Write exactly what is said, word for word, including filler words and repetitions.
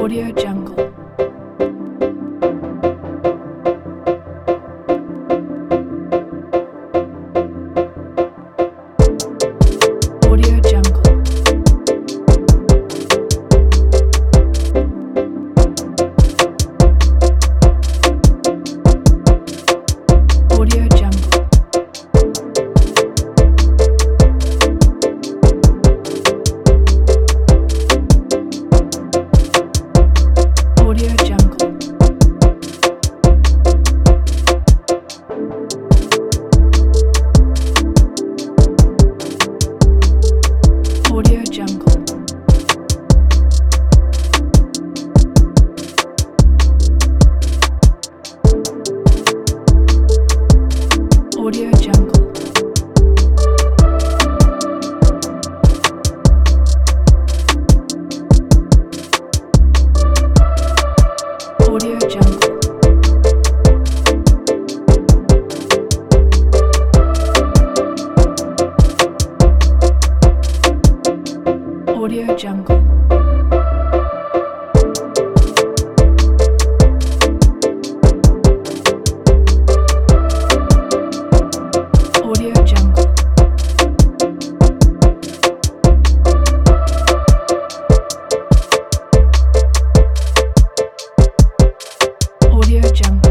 Audio Jungle. Audio Jungle. Audio Jungle. Audio Jungle. Audio Jungle. Audio Jungle. Audio Jungle. Audio Jungle. Audio Jungle. Audio Jungle.